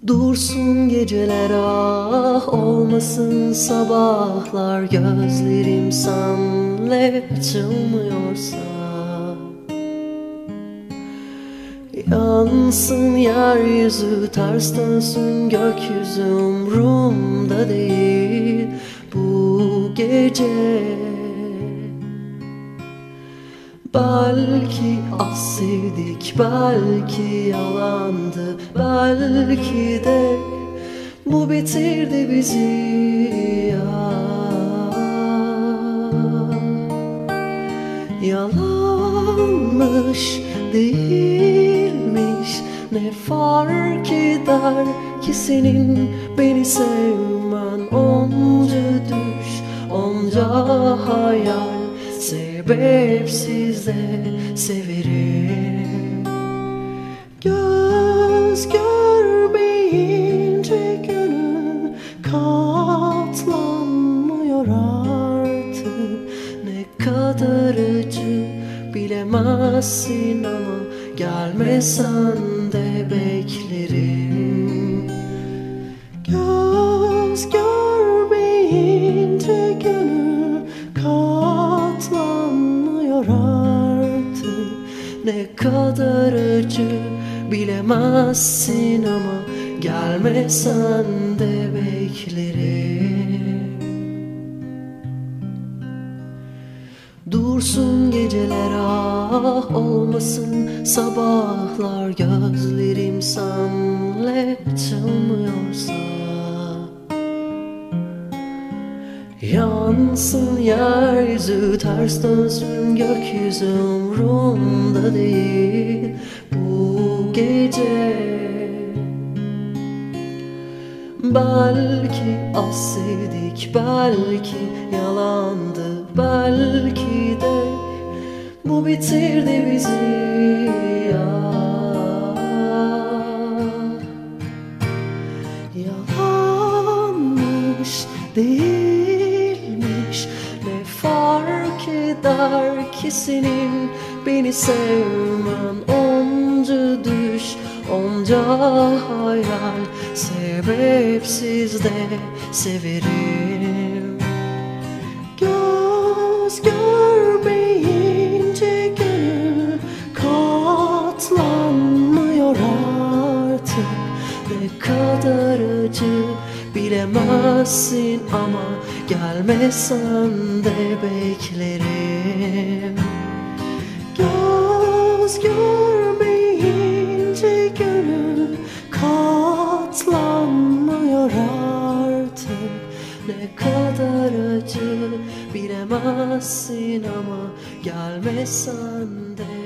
Dursun geceler ah, olmasın sabahlar. Gözlerim senle açılmıyorsa, yansın yeryüzü, ters dönsün gökyüzü, umrumda değil bu gece. Belki az sevdik, belki yalandı, belki de bu bitirdi bizi ya. Yalanmış, değilmiş, ne fark eder ki senin beni sevmen? Onca düş, onca hayal, sebepsiz de severim. Göz görmeyince gönül katlanmıyor artık. Ne kadar acı bilemezsin ama gelmesen de beklerim. Göz görmeyince gönül katlanmıyor artık. Ne kadar acı bilemezsin ama gelmesen de beklerim. Dursun geceler ah, olmasın sabahlar. Gözlerim senle açılmıyorsa, yansın yeryüzü, ters dönsün gökyüzü, umrumda değil bu gece. Belki az sevdik, belki yalandı, belki de bu bitirdi bizi ya. Yalanmış, değilmiş, ne fark eder ki senin beni sevmen? Onca düş, onca hayal, sebepsiz de severim. Göz görmeyince gönül katlanmıyor artık. Ne kadar acı bilemezsin ama gelmesen de beklerim. Göz görmeyince gönül katlanmıyor artık. Ne kadar acı bilemezsin ama gelmesen de